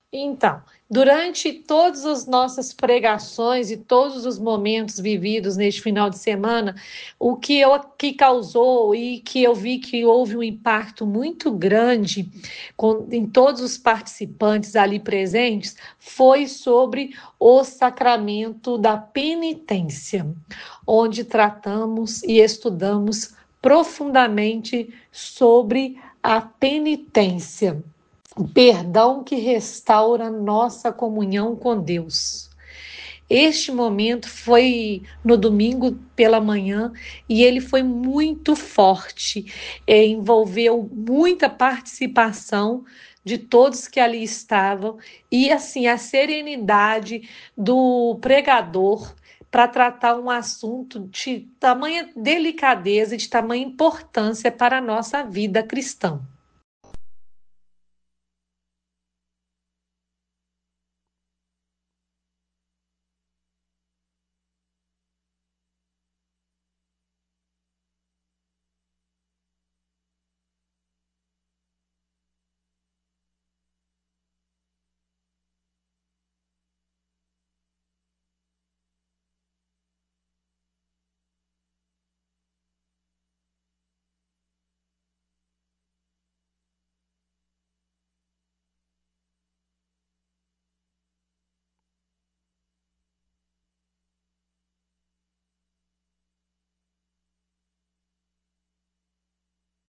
Então, durante todas as nossas pregações e todos os momentos vividos neste final de semana, que causou e que eu vi que houve um impacto muito grande em todos os participantes ali presentes foi sobre o sacramento da penitência, onde tratamos e estudamos profundamente sobre a penitência. O perdão que restaura nossa comunhão com Deus. Este momento foi no domingo pela manhã e ele foi muito forte, envolveu muita participação de todos que ali estavam e assim a serenidade do pregador para tratar um assunto de tamanha delicadeza e de tamanha importância para a nossa vida cristã.